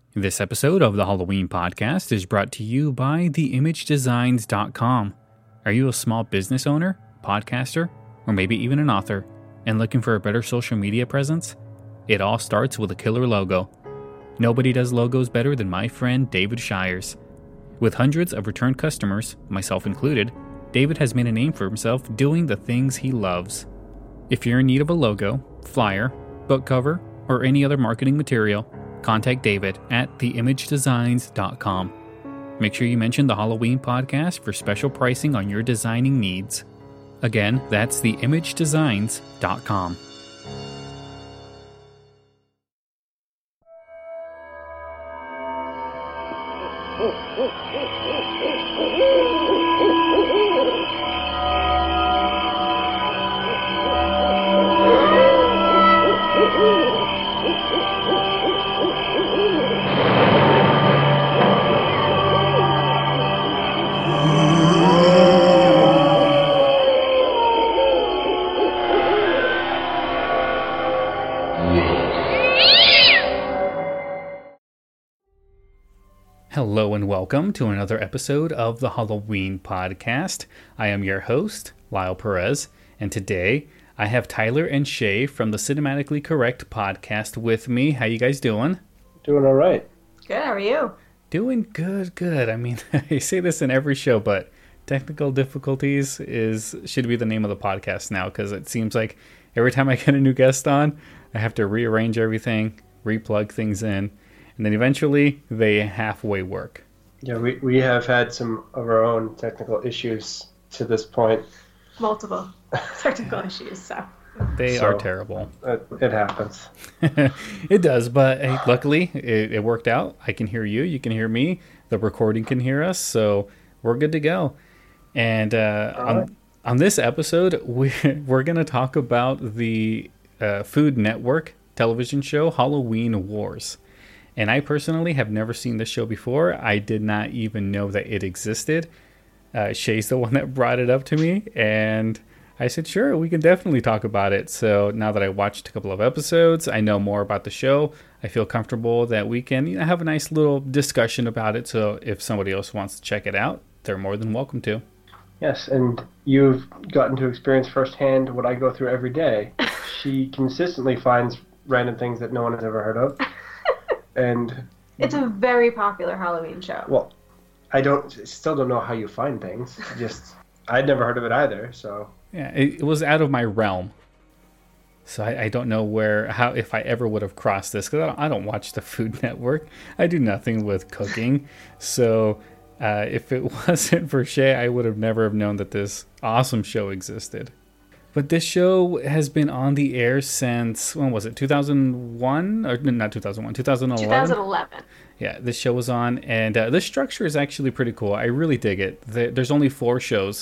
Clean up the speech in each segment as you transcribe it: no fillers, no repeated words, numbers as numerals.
This episode of the Halloween podcast is brought to you by theimagedesigns.com. Are you a small business owner, podcaster, or maybe even an author and looking for a better social media presence? It all starts with a killer logo. Nobody does logos better than my friend David Shires. With hundreds of return customers, myself included, David has made a name for himself doing the things he loves. If you're in need of a logo, flyer, book cover, or any other marketing material, contact David at theimagedesigns.com. Make sure you mention the Halloween podcast for special pricing on your designing needs. Again, that's theimagedesigns.com. Hello and welcome to another episode of the Halloween podcast. I am your host, Lyle Perez, and today I have Tyler and Shay from the Cinematically Correct podcast with me. How you guys doing? Doing all right. Good, how are you? Doing good. I mean, I say this in every show, but technical difficulties should be the name of the podcast now, because it seems like every time I get a new guest on, I have to rearrange everything, replug things in, and then eventually they halfway work. Yeah, we have had some of our own technical issues to this point. Multiple technical issues, so. They are terrible. It happens. It does, but hey, luckily it worked out. I can hear you. You can hear me. The recording can hear us, so we're good to go. And on this episode, we're going to talk about the Food Network television show Halloween Wars. And I personally have never seen this show before. I did not even know that it existed. Shay's the one that brought it up to me, and I said, sure, we can definitely talk about it. So now that I watched a couple of episodes, I know more about the show. I feel comfortable that we can have a nice little discussion about it. So if somebody else wants to check it out, they're more than welcome to. Yes, and you've gotten to experience firsthand what I go through every day. She consistently finds random things that no one has ever heard of. And it's a very popular Halloween show. Well, I still don't know how you find things. I'd never heard of it either, so. Yeah, it was out of my realm. So I don't know if I ever would have crossed this, because I don't watch the Food Network. I do nothing with cooking. So if it wasn't for Shay, I would have never have known that this awesome show existed. But this show has been on the air since, when was it, 2001? Or not 2001, 2011? 2011. Yeah, this show was on, and the structure is actually pretty cool. I really dig it. There's only 4 shows,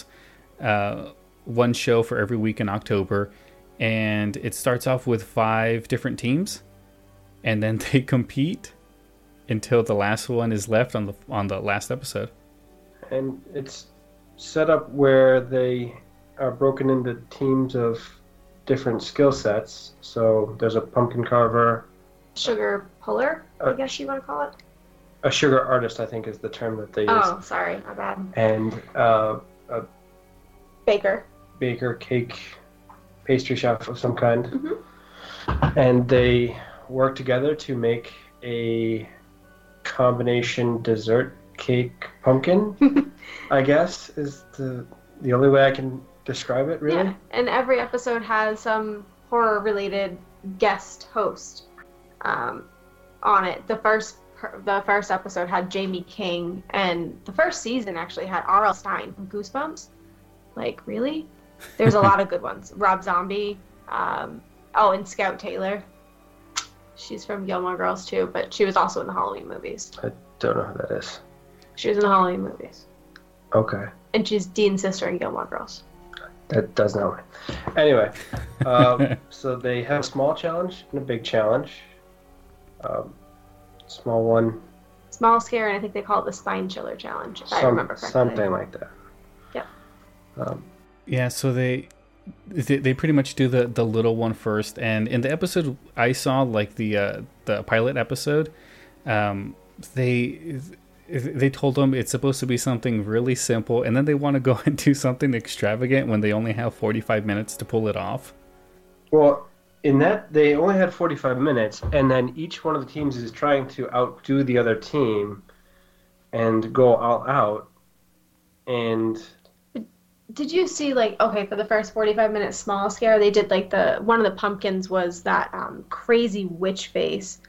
one show for every week in October, and it starts off with 5 different teams, and then they compete until the last one is left on the last episode. And it's set up where they are broken into teams of different skill sets. So there's a pumpkin carver. Sugar puller, I guess you want to call it? A sugar artist, I think, is the term that they use. Oh, sorry, my bad. And a baker, cake, pastry chef of some kind. Mm-hmm. And they work together to make a combination dessert cake pumpkin, I guess, is the only way I can describe it, really. Yeah, and every episode has some horror-related guest host on it. The first episode had Jamie King, and the first season actually had R.L. Stine from Goosebumps. Like, really? There's a lot of good ones. Rob Zombie, and Scout Taylor. She's from Gilmore Girls too, but she was also in the Halloween movies. I don't know who that is. She was in the Halloween movies. Okay. And she's Dean's sister in Gilmore Girls. That does not work. Anyway, so they have a small challenge and a big challenge. Small one. Small scare, and I think they call it the Spine Chiller Challenge, if I remember correctly. Something like that. Yeah. Yeah, so they pretty much do the little one first, and in the episode I saw, like the pilot episode, they told them it's supposed to be something really simple, and then they want to go and do something extravagant when they only have 45 minutes to pull it off. Well, in that, they only had 45 minutes, and then each one of the teams is trying to outdo the other team and go all out. And did you see, like, okay, for the first 45 minutes small scare, they did, like, one of the pumpkins was that crazy witch face.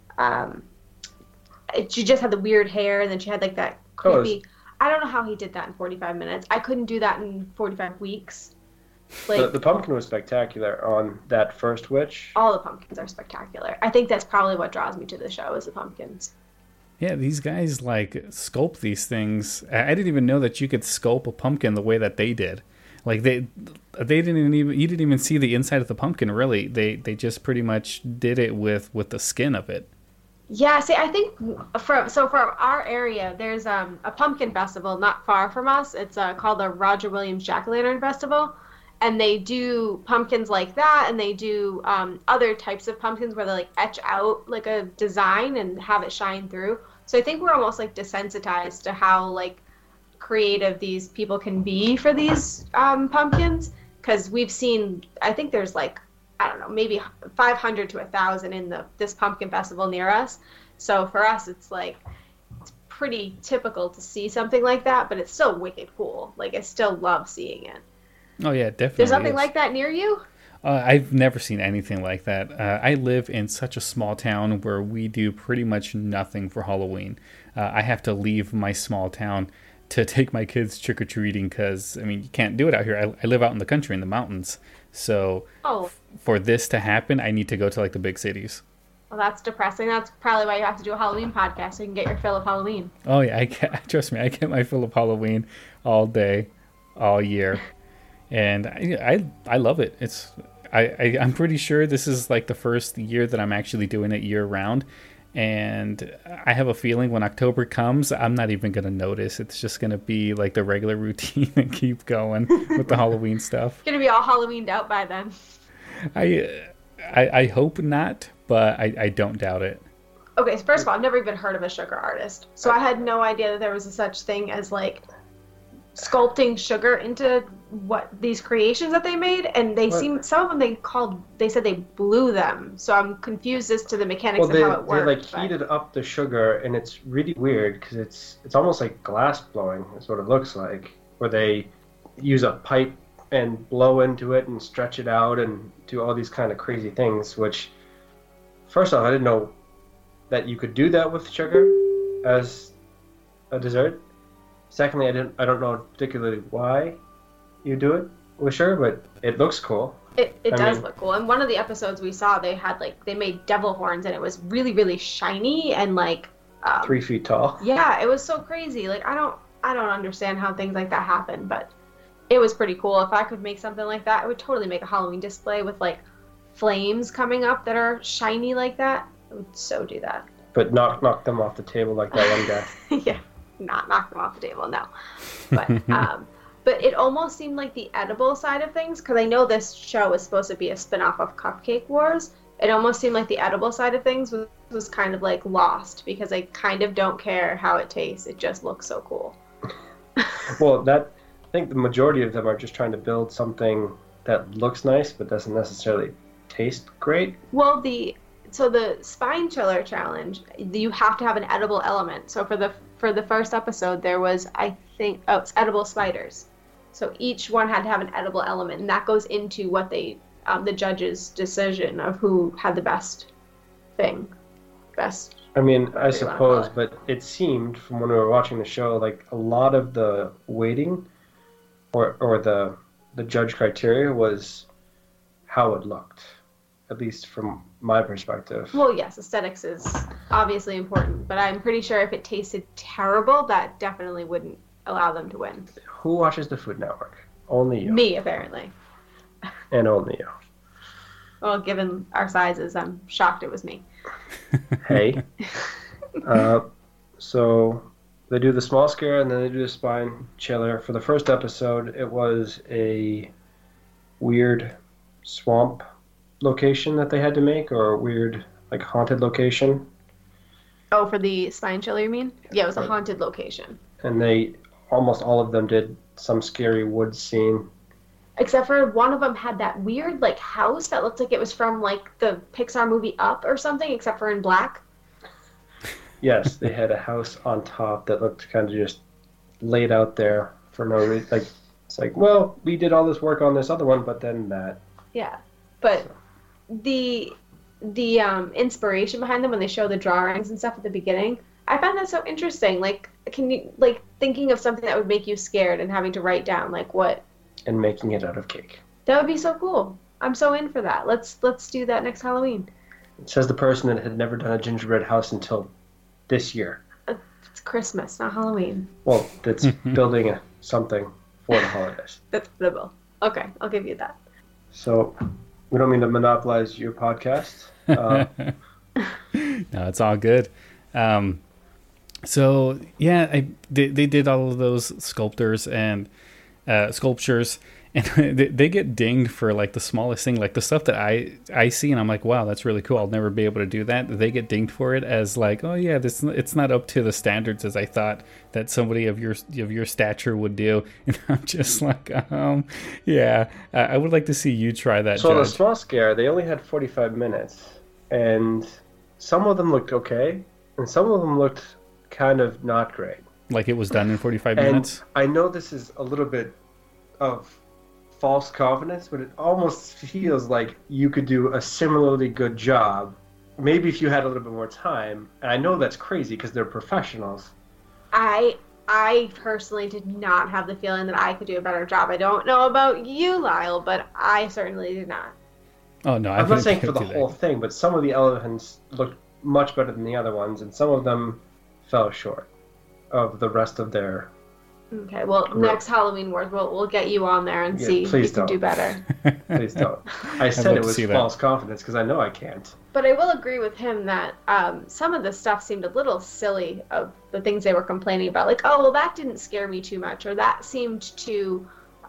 She just had the weird hair, and then she had, like, that creepy... I don't know how he did that in 45 minutes. I couldn't do that in 45 weeks. Like, the pumpkin was spectacular on that first witch. All the pumpkins are spectacular. I think that's probably what draws me to the show, is the pumpkins. Yeah, these guys like sculpt these things. I didn't even know that you could sculpt a pumpkin the way that they did. Like they didn't even, you didn't even see the inside of the pumpkin really. They just pretty much did it with the skin of it. Yeah, see, I think from our area, there's a pumpkin festival not far from us. It's called the Roger Williams Jack-o'-lantern Festival. And they do pumpkins like that, and they do other types of pumpkins where they like etch out like a design and have it shine through. So I think we're almost like desensitized to how like creative these people can be for these pumpkins, because we've seen, I think there's like, I don't know, maybe 500 to 1,000 in this pumpkin festival near us. So for us, it's like, it's pretty typical to see something like that, but it's still wicked cool. Like I still love seeing it. Oh yeah, definitely. There's nothing like that near you? I've never seen anything like that. I live in such a small town where we do pretty much nothing for Halloween. I have to leave my small town to take my kids trick-or-treating because, I mean, you can't do it out here. I live out in the country, in the mountains. So for this to happen, I need to go to, like, the big cities. Well, that's depressing. That's probably why you have to do a Halloween podcast so you can get your fill of Halloween. Oh, yeah. Trust me, I get my fill of Halloween all day, all year. And I love it. I'm pretty sure this is like the first year that I'm actually doing it year round. And I have a feeling when October comes, I'm not even going to notice. It's just going to be like the regular routine and keep going with the Halloween stuff. Going to be all Halloweened out by then. I hope not, but I don't doubt it. Okay, so first of all, I've never even heard of a sugar artist. So I had no idea that there was a such thing as like sculpting sugar into what these creations that they made, and some of them they said they blew them, so I'm confused as to the mechanics of how it works. They like heated up the sugar, and it's really weird because it's almost like glass blowing is what it looks like, where they use a pipe and blow into it and stretch it out and do all these kind of crazy things, which first off, I didn't know that you could do that with sugar as a dessert. Secondly, I don't know particularly why you do it with sugar, but it looks cool. It does look cool. In one of the episodes we saw, they made devil horns, and it was really, really shiny and like 3 feet tall. Yeah, it was so crazy. Like I don't understand how things like that happen, but it was pretty cool. If I could make something like that, I would totally make a Halloween display with like flames coming up that are shiny like that. I would so do that. But knock them off the table like that one guy. Yeah. Not knock them off the table, no. But it almost seemed like the edible side of things, because I know this show is supposed to be a spin-off of Cupcake Wars. It almost seemed like the edible side of things was kind of like lost, because I kind of don't care how it tastes. It just looks so cool. Well, I think the majority of them are just trying to build something that looks nice but doesn't necessarily taste great. Well, the Spine Chiller Challenge, you have to have an edible element. So for the first episode, there was, it's edible spiders. So each one had to have an edible element, and that goes into what the judge's decision of who had the best thing. I mean, I suppose, but it seemed from when we were watching the show, like a lot of the weighting or the judge criteria was how it looked, at least from my perspective. Well, yes, aesthetics is obviously important, but I'm pretty sure if it tasted terrible, that definitely wouldn't allow them to win. Who watches the Food Network? Only you. Me, apparently. And only you. Well, given our sizes, I'm shocked it was me. Hey. So they do the small scare, and then they do the Spine Chiller. For the first episode, it was a weird swamp location that they had to make, or a weird like haunted location. Oh, for the spine chiller, you mean? Yeah, it was a Right. haunted location. And they almost all of them did some scary woods scene. Except for one of them had that weird like house that looked like it was from like the Pixar movie Up or something, except for in black. Yes, they had a house on top that looked kind of just laid out there for no reason. Like it's like, well, we did all this work on this other one, but then that. Yeah, but the inspiration behind them when they show the drawings and stuff at the beginning, I found that so interesting. Like, can you like thinking of something that would make you scared and having to write down like what? And making it out of cake. That would be so cool. I'm so in for that. Let's do that next Halloween. It says the person that had never done a gingerbread house until this year. It's Christmas, not Halloween. Well, that's building something for the holidays. That's the Okay, I'll give you that. So, we don't mean to monopolize your podcast. No, it's all good. So yeah, they did all of those sculptures and sculptures, and they get dinged for like the smallest thing, like the stuff that I see, and I'm like, wow, that's really cool. I'll never be able to do that. They get dinged for it as like, oh yeah, it's not up to the standards as I thought that somebody of your stature would do. And I'm just like, yeah, I would like to see you try that. So Judge. the small scare, they only had 45 minutes, and some of them looked okay, and some of them looked kind of not great. Like it was done in 45 And minutes. I know this is a little bit of false confidence, but it almost feels like you could do a similarly good job. Maybe if you had a little bit more time. And I know that's crazy because they're professionals. I personally did not have the feeling that I could do a better job. I don't know about you, Lyle, but I certainly did not. Oh no, I'm not saying for the whole thing, but some of the elephants looked much better than the other ones, and some of them fell short of the rest of their... Okay, well, next Halloween Wars, we'll get you on there and see if you can do better. Please don't. I said it was false confidence because I know I can't. But I will agree with him that some of the stuff seemed a little silly of the things they were complaining about. Like, oh, well, that didn't scare me too much, or that seemed too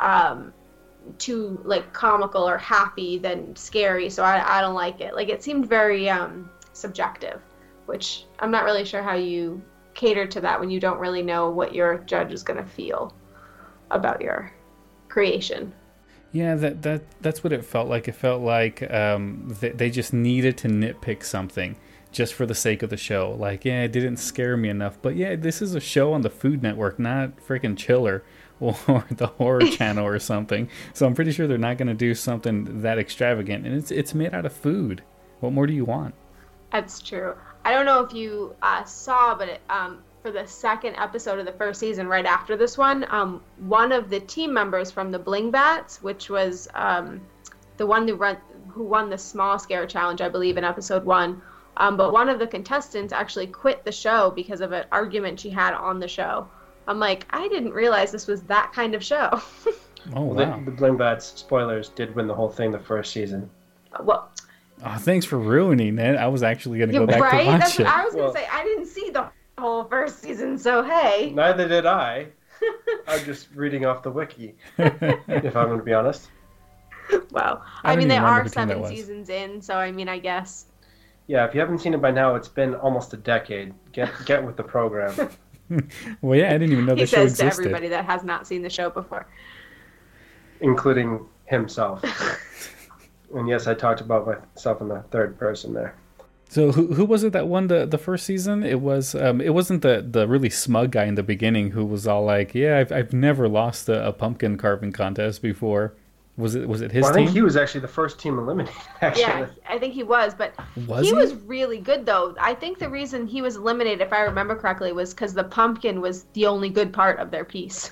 like comical or happy than scary, so I don't like it. Like, it seemed very subjective, which I'm not really sure how you cater to that when you don't really know what your judge is going to feel about your creation. Yeah, that's what it felt like. It felt like they just needed to nitpick something just for the sake of the show. Like, yeah, it didn't scare me enough. But yeah, this is a show on the Food Network, not freaking Chiller or the Horror Channel or something. So I'm pretty sure they're not going to do something that extravagant. And it's made out of food. What more do you want? That's true. I don't know if you saw, but for the second episode of the first season, right after this one of the team members from the Bling Bats, which was the one who won the small scare challenge, I believe, in episode 1, but one of the contestants actually quit the show because of an argument she had on the show. I'm like, I didn't realize this was that kind of show. Oh, wow. The Bling Bats, spoilers, did win the whole thing the first season. Well, oh, thanks for ruining it. I was actually going to go back to watch That's it. what I was going to say. I didn't see the whole first season, so hey. Neither did I. I'm just reading off the wiki, if I'm going to be honest. Wow. I I mean, don't they even are remember which one that 7 was. seasons in, so I mean, I guess. Yeah, if you haven't seen it by now, it's been almost a decade. Get with the program. Well, yeah, I didn't even know He the show says to existed. everybody that has not seen the show before. Including himself. And yes, I talked about myself in the third person there. So who was it that won the first season? It was it wasn't the really smug guy in the beginning who was all like, yeah, I've never lost a pumpkin carving contest before. Was it his I team? think he was actually the first team eliminated, actually. Yeah, I think he was, but he was really good, though. I think the reason he was eliminated, if I remember correctly, was because the pumpkin was the only good part of their piece.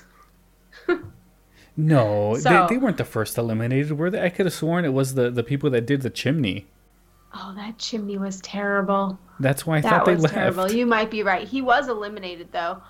No, So- they weren't the first eliminated, were they? I could have sworn it was the people that did the chimney. Oh, that chimney was terrible. That's why I That thought they was left. terrible. You might be right. He was eliminated, though.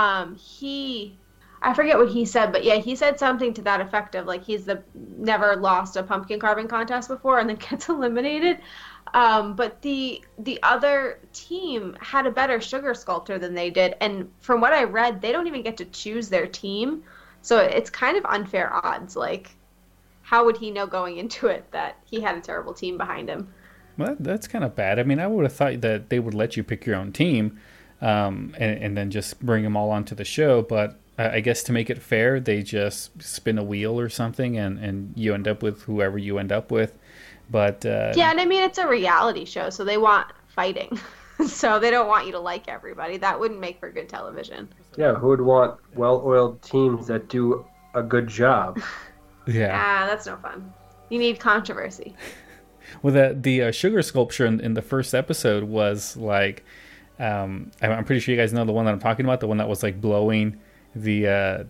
I forget what he said, but yeah, he said something to that effect of like he's never lost a pumpkin carving contest before and then gets eliminated. But the other team had a better sugar sculptor than they did, and from what I read, they don't even get to choose their team, so it's kind of unfair odds. Like, how would he know going into it that he had a terrible team behind him? Well, that's kind of bad. I mean, I would have thought that they would let you pick your own team, and then just bring them all onto the show. But I guess to make it fair, they just spin a wheel or something, and you end up with whoever you end up with. But yeah, and I mean, it's a reality show, so they want fighting. So they don't want you to like everybody. That wouldn't make for good television. Yeah, who would want well-oiled teams that do a good job? Yeah. Ah, that's no fun. You need controversy. Well, the sugar sculpture in the first episode was like, I'm pretty sure you guys know the one that I'm talking about, the one that was like blowing the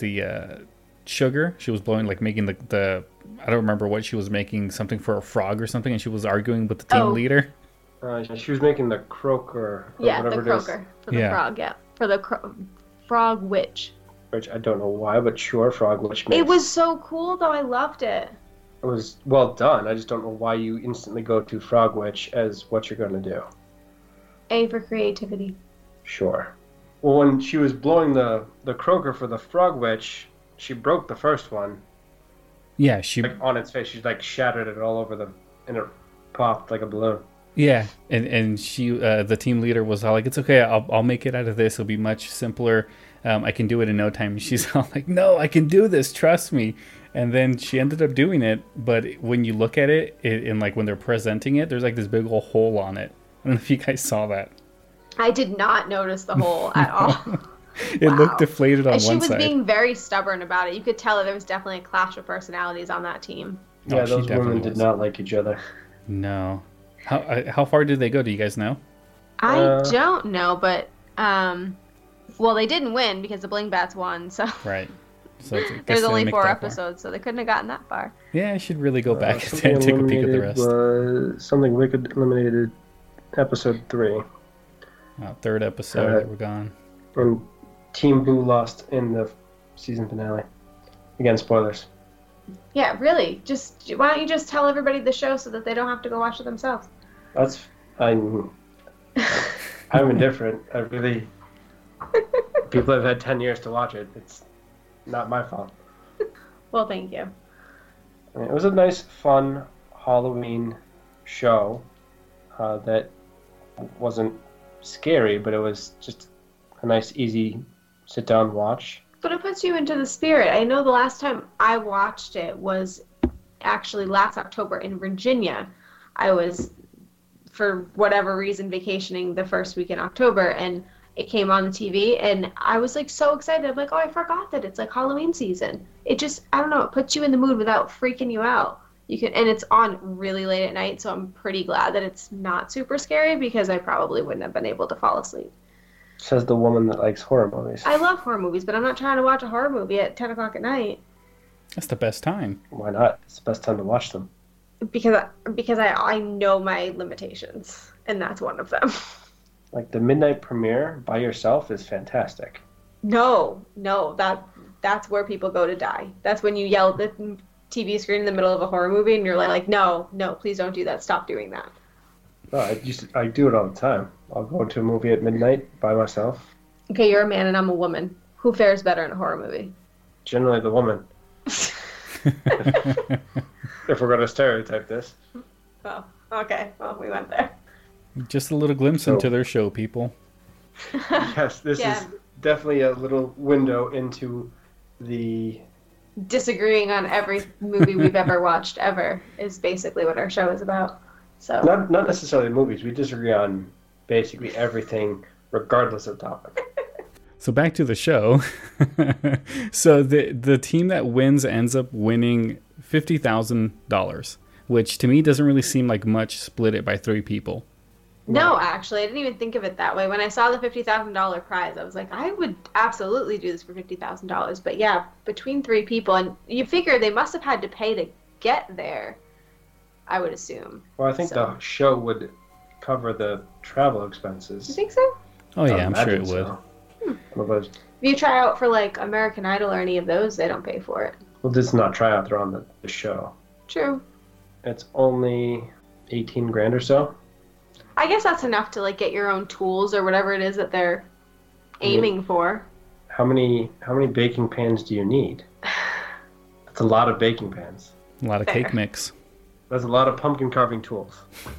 sugar. She was blowing, like making the I don't remember what she was making, something for a frog or something, and she was arguing with the team leader. She was making the croaker. Yeah, the croaker for the frog. Yeah, for the frog witch. Which I don't know why, but sure, frog witch. It was so cool, though. I loved it. It was well done. I just don't know why you instantly go to frog witch as what you're going to do. A for creativity. Sure. Well, when she was blowing the croaker for the frog witch, she broke the first one. Yeah, she like on its face. She like shattered it all over and it popped like a balloon. Yeah, and she the team leader was all like, "It's okay, I'll make it out of this. It'll be much simpler. I can do it in no time." And she's all like, "No, I can do this. Trust me." And then she ended up doing it. But when you look at it, and like when they're presenting it, there's like this big old hole on it. I don't know if you guys saw that. I did not notice the hole at all. It looked deflated on one side. And she was being very stubborn about it. You could tell that there was definitely a clash of personalities on that team. Yeah, those women did not like each other. No. How far did they go? Do you guys know? I don't know, but well, they didn't win because the Bling Bats won. So right. So there's only 4 episodes, so they couldn't have gotten that far. Yeah, I should really go back and take a peek at the rest. Something Wicked eliminated episode 3. Third episode that we're gone. And Team Boo lost in the season finale. Again, spoilers. Yeah, really. Why don't you just tell everybody the show so that they don't have to go watch it themselves? I'm indifferent. People have had 10 years to watch it. It's not my fault. Well, thank you. It was a nice, fun Halloween show that wasn't scary, but it was just a nice, easy sit-down watch. But it puts you into the spirit. I know the last time I watched it was actually last October in Virginia. I was, for whatever reason, vacationing the first week in October, and it came on the TV, and I was like so excited. I'm like, oh, I forgot that it's like Halloween season. It just, I don't know, it puts you in the mood without freaking you out. And it's on really late at night, so I'm pretty glad that it's not super scary because I probably wouldn't have been able to fall asleep. Says the woman that likes horror movies. I love horror movies, but I'm not trying to watch a horror movie at 10 o'clock at night. That's the best time. Why not? It's the best time to watch them. Because I know my limitations, and that's one of them. Like the midnight premiere by yourself is fantastic. No, that's where people go to die. That's when you yell at the TV screen in the middle of a horror movie, and you're like, no, please don't do that. Stop doing that. No, I do it all the time. I'll go to a movie at midnight by myself. Okay, you're a man and I'm a woman. Who fares better in a horror movie? Generally the woman. If we're going to stereotype this. Oh, okay. Well, we went there. Just a little glimpse into their show, people. Yes, this is definitely a little window into the... Disagreeing on every movie we've ever watched ever is basically what our show is about. So not necessarily movies. We disagree on basically everything, regardless of topic. So back to the show. So the team that wins ends up winning $50,000, which to me doesn't really seem like much. Split it by 3 people. No, actually, I didn't even think of it that way. When I saw the $50,000 prize, I was like, I would absolutely do this for $50,000. But yeah, between 3 people, and you figure they must have had to pay to get there, I would assume. Well, I think the show would cover the travel expenses. You think so? Oh yeah, I'm sure it would. If you try out for like American Idol or any of those, they don't pay for it. Well, this is not tryout; they're on the show. True. It's only $18,000 or so. I guess that's enough to like get your own tools or whatever it is that they're aiming for. How many baking pans do you need? That's a lot of baking pans. A lot of cake mix. That's a lot of pumpkin carving tools.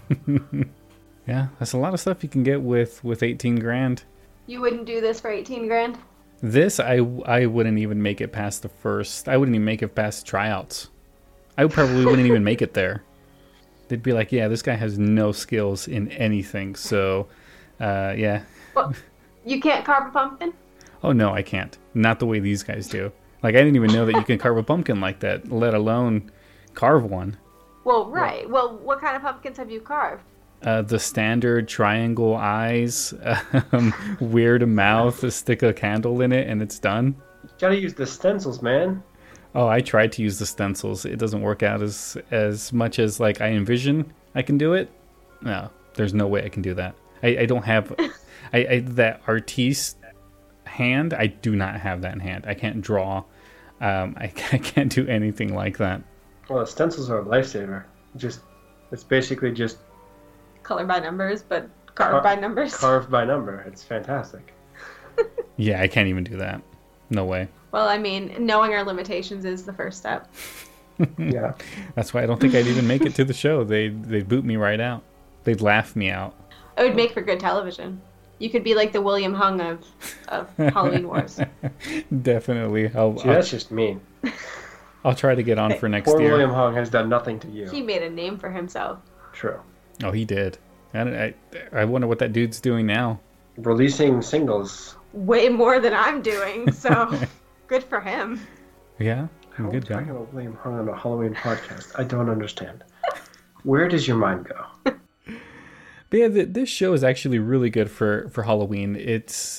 Yeah, that's a lot of stuff you can get with 18 grand. You wouldn't do this for 18 grand? This, I wouldn't even make it past I wouldn't even make it past tryouts. I probably wouldn't even make it there. They'd be like, yeah, this guy has no skills in anything, so, yeah. Well, you can't carve a pumpkin? Oh, no, I can't. Not the way these guys do. Like, I didn't even know that you can carve a pumpkin like that, let alone carve one. Well, right. Well, what kind of pumpkins have you carved? The standard triangle eyes, weird mouth, stick a candle in it, and it's done. You gotta use the stencils, man. Oh, I tried to use the stencils. It doesn't work out as much as like I envision I can do it. No, there's no way I can do that. I don't have that artiste hand. I do not have that in hand. I can't draw. I can't do anything like that. Well, the stencils are a lifesaver. It's basically just Color by numbers, but carved by numbers. Carved by number. It's fantastic. Yeah, I can't even do that. No way. Well, I mean, knowing our limitations is the first step. Yeah. That's why I don't think I'd even make it to the show. They'd boot me right out. They'd laugh me out. It would make for good television. You could be like the William Hung of Halloween Wars. Definitely. See, that's just mean. I'll try to get on for next Poor year. William Hung has done nothing to you. He made a name for himself. True. Oh, he did. I wonder what that dude's doing now. Releasing singles. Way more than I'm doing, so good for him. Yeah, How good talking guy. about William Hung on a Halloween podcast? I don't understand. Where does your mind go? But yeah, this show is actually really good for Halloween. It's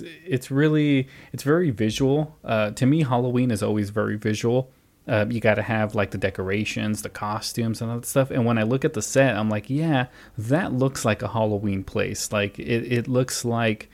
very visual. To me, Halloween is always very visual. You got to have like the decorations, the costumes, and all that stuff. And when I look at the set, I'm like, yeah, that looks like a Halloween place. Like it looks like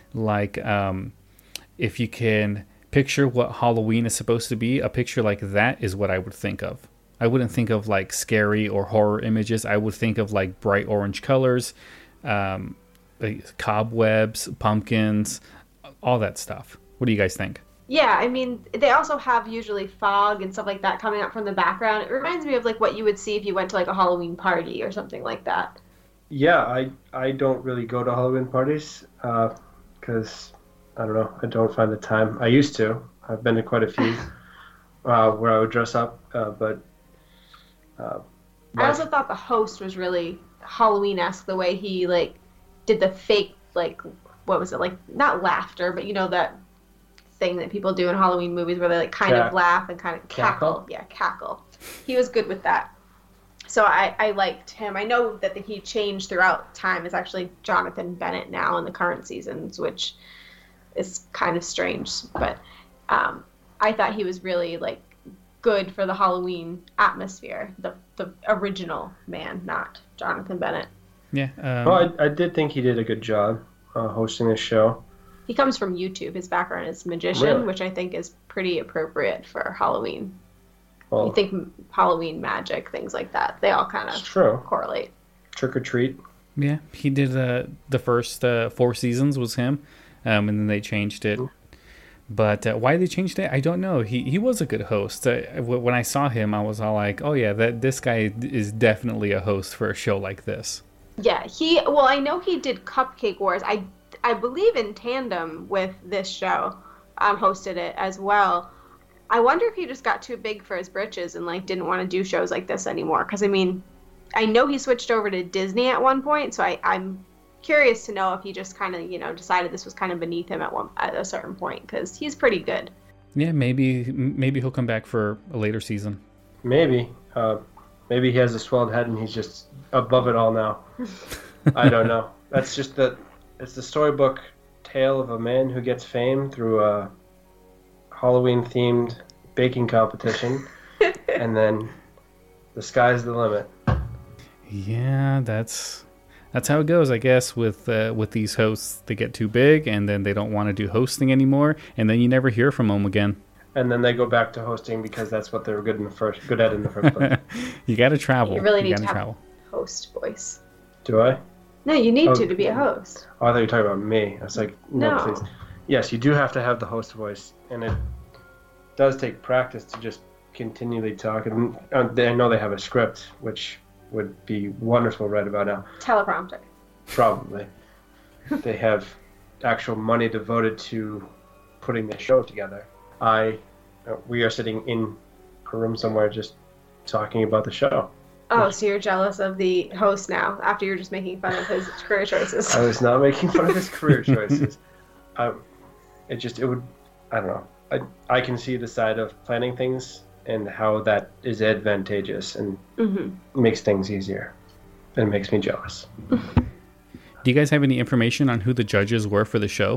if you can picture what Halloween is supposed to be, a picture like that is what I would think of. I wouldn't think of like scary or horror images. I would think of like bright orange colors, like cobwebs, pumpkins, all that stuff. What do you guys think? Yeah, I mean, they also have usually fog and stuff like that coming up from the background. It reminds me of like what you would see if you went to like a Halloween party or something like that. Yeah, I don't really go to Halloween parties because, I don't know, I don't find the time. I used to. I've been to quite a few where I would dress up, but... I also thought the host was really Halloween-esque, the way he like did the fake, like, what was it, like, not laughter, but you know that thing that people do in Halloween movies where they like kind of laugh and kind of cackle. Yeah, cackle. He was good with that. So I liked him. I know that he changed throughout time. It's actually Jonathan Bennett now in the current seasons, which is kind of strange. But I thought he was really like good for the Halloween atmosphere. The original man, not Jonathan Bennett. Yeah. Well, I did think he did a good job hosting this show. He comes from YouTube. His background is magician, Really? which I think is pretty appropriate for Halloween. Well, You think Halloween magic, things like that, they all kind it's of true. correlate. Trick or treat. Yeah, he did the first 4 seasons was him, and then they changed it. But why they changed it, I don't know. He was a good host. When I saw him, I was all like, oh yeah, this guy is definitely a host for a show like this. Yeah, well, I know he did Cupcake Wars. I believe in tandem with this show, hosted it as well. I wonder if he just got too big for his britches and like didn't want to do shows like this anymore. Because I mean, I know he switched over to Disney at one point, so I'm curious to know if he just kind of decided this was kind of beneath him at a certain point, because he's pretty good. Yeah, maybe he'll come back for a later season. Maybe. Maybe he has a swelled head and he's just above it all now. I don't know. That's just it's the storybook tale of a man who gets fame through a Halloween-themed baking competition, and then the sky's the limit. Yeah, that's how it goes, I guess, with these hosts. They get too big, and then they don't want to do hosting anymore, and then you never hear from them again. And then they go back to hosting because that's what they were good at in the first place. You got to travel. You really need gotta to have travel. a host voice. Do I? No, you need to be a host. Oh, I thought you were talking about me. I was like, no, No. please. Yes, you do have to have the host voice, and it does take practice to just continually talk. And I know they have a script, which would be wonderful right about now. Teleprompter. Probably. They have actual money devoted to putting the show together. We are sitting in a room somewhere just talking about the show. Oh, so you're jealous of the host now after you're just making fun of his career choices. I was not making fun of his career choices. I don't know. I can see the side of planning things and how that is advantageous and makes things easier. And makes me jealous. Do you guys have any information on who the judges were for the show?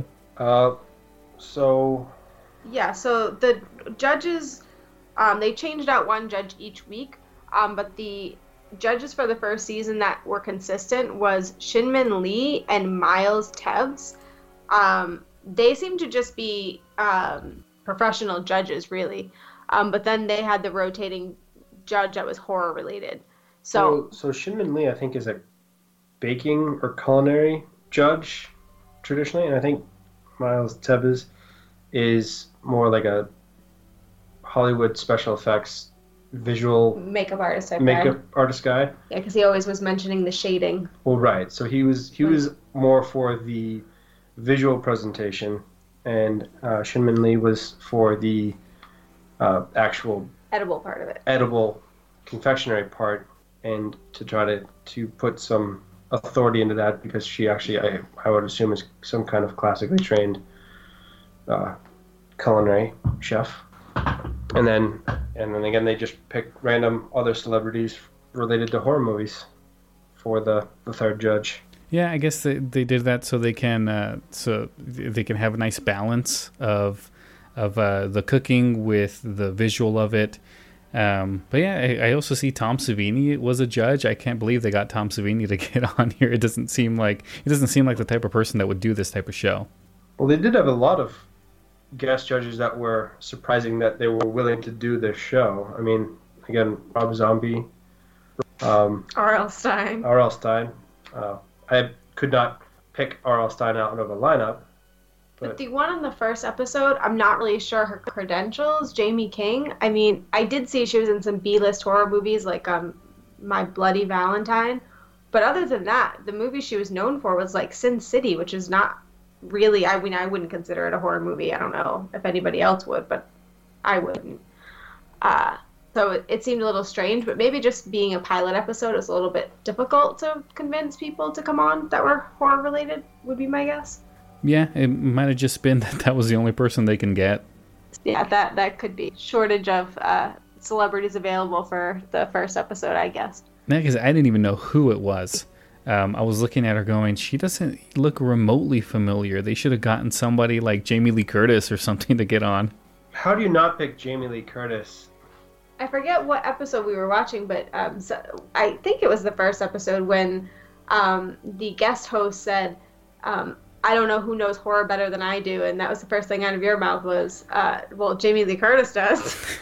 So the judges, they changed out one judge each week, but the judges for the first season that were consistent was Shinmin Lee and Miles Tebbs. They seem to just be professional judges, really. But then they had the rotating judge that was horror related. So Shinmin Lee, I think, is a baking or culinary judge traditionally, and I think Miles Tebbs is more like a Hollywood special effects visual makeup artist guy. Yeah, because he always was mentioning the shading. Well, right. So he was more for the visual presentation, and Shinmin Lee was for the actual edible part of it. Edible confectionery part, and to try to put some authority into that, because she actually, I would assume, is some kind of classically trained culinary chef. And then again, they just pick random other celebrities related to horror movies for the third judge. Yeah, I guess they did that so they can have a nice balance of the cooking with the visual of it. But yeah, I also see Tom Savini was a judge. I can't believe they got Tom Savini to get on here. It doesn't seem like the type of person that would do this type of show. Well, they did have a lot of guest judges that were surprising that they were willing to do this show. I mean, again, Rob Zombie, R.L. Stine. I could not pick R.L. Stine out of a lineup. But the one in the first episode, I'm not really sure her credentials. Jamie King. I mean, I did see she was in some B-list horror movies like My Bloody Valentine. But other than that, the movie she was known for was like Sin City, which is not really, I mean, I wouldn't consider it a horror movie. I don't know if anybody else would, but I wouldn't. So it seemed a little strange, but maybe just being a pilot episode is a little bit difficult to convince people to come on that were horror related, would be my guess. Yeah, it might have just been that was the only person they can get. Yeah, that could be. Shortage of celebrities available for the first episode, I guess. Yeah, because I didn't even know who it was. I was looking at her going, she doesn't look remotely familiar. They should have gotten somebody like Jamie Lee Curtis or something to get on. How do you not pick Jamie Lee Curtis? I forget what episode we were watching, but so I think it was the first episode when the guest host said, I don't know who knows horror better than I do, and that was the first thing out of your mouth was, well, Jamie Lee Curtis does.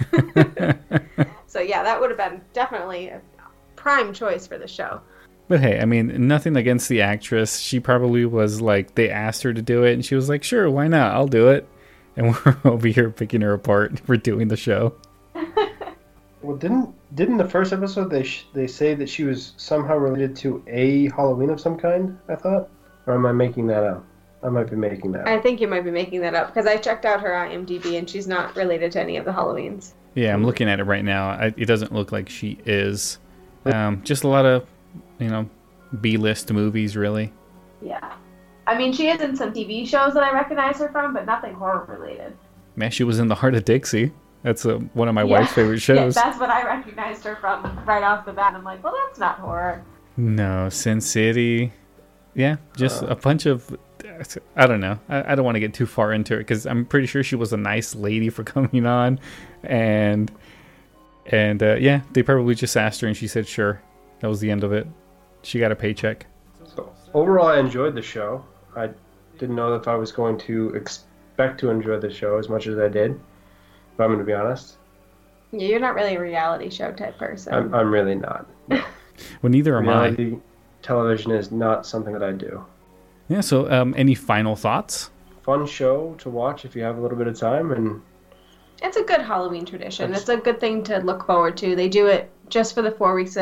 So yeah, that would have been definitely a prime choice for the show. But hey, I mean, nothing against the actress. She probably was like, they asked her to do it, and she was like, sure, why not? I'll do it. And we're over here picking her apart for doing the show. Well, didn't the first episode they say that she was somehow related to a Halloween of some kind, I thought? Or am I making that up? I might be making that up. I think you might be making that up, because I checked out her IMDb, and she's not related to any of the Halloweens. Yeah, I'm looking at it right now. It doesn't look like she is. Just a lot of, B-list movies, really. Yeah. I mean, she is in some TV shows that I recognize her from, but nothing horror-related. Man, she was in The Heart of Dixie. That's one of my wife's favorite shows. Yeah, that's what I recognized her from right off the bat. I'm like, well, that's not horror. No, Sin City. Yeah, just a bunch of... I don't know. I don't want to get too far into it, because I'm pretty sure she was a nice lady for coming on. And yeah, they probably just asked her, and she said sure. That was the end of it. She got a paycheck. So overall, I enjoyed the show. I didn't know if I was going to expect to enjoy the show as much as I did, if I'm going to be honest. Yeah, you're not really a reality show type person. I'm really not. No. Well, neither am I. Reality television is not something that I do. Yeah, so any final thoughts? Fun show to watch if you have a little bit of time. And it's a good Halloween tradition. It's a good thing to look forward to. They do it just for the 4 weeks of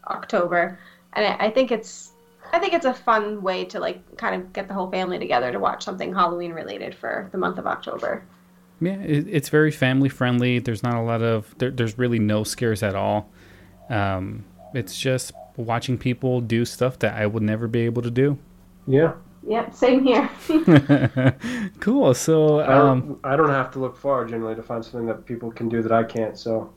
October, and I think it's a fun way to like kind of get the whole family together to watch something Halloween related for the month of October. Yeah, it's very family friendly. There's not a lot of there's really no scares at all. It's just watching people do stuff that I would never be able to do. Yeah. Yep, same here. Cool. So I don't have to look far generally to find something that people can do that I can't. So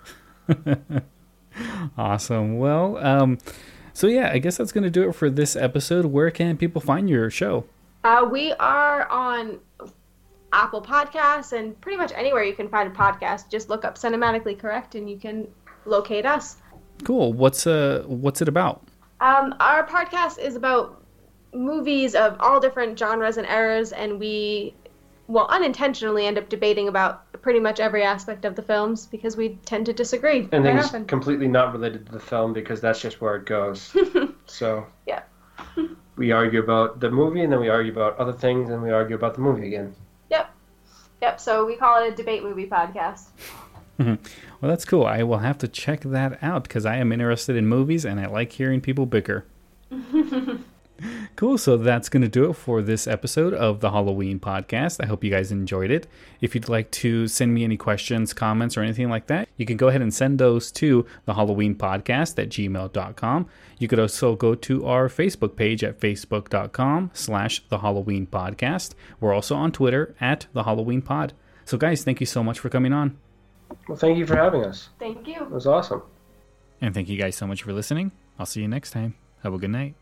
awesome. Well, so yeah, I guess that's going to do it for this episode. Where can people find your show? We are on Apple Podcasts and pretty much anywhere you can find a podcast. Just look up Cinematically Correct and you can locate us. Cool. What's it about? Our podcast is about movies of all different genres and eras, and we unintentionally end up debating about pretty much every aspect of the films because we tend to disagree. And things completely not related to the film because that's just where it goes. So yeah, we argue about the movie and then we argue about other things and we argue about the movie again. Yep. So we call it a debate movie podcast. Well, that's cool. I will have to check that out because I am interested in movies and I like hearing people bicker. Cool. So that's going to do it for this episode of the Halloween podcast. I hope you guys enjoyed it. If you'd like to send me any questions, comments, or anything like that, you can go ahead and send those to the Halloween podcast at gmail.com. You could also go to our Facebook page at facebook.com/the Halloween podcast. We're also on Twitter at the Halloween pod. So guys, thank you so much for coming on. Well, thank you for having us. Thank you. It was awesome. And thank you guys so much for listening. I'll see you next time. Have a good night.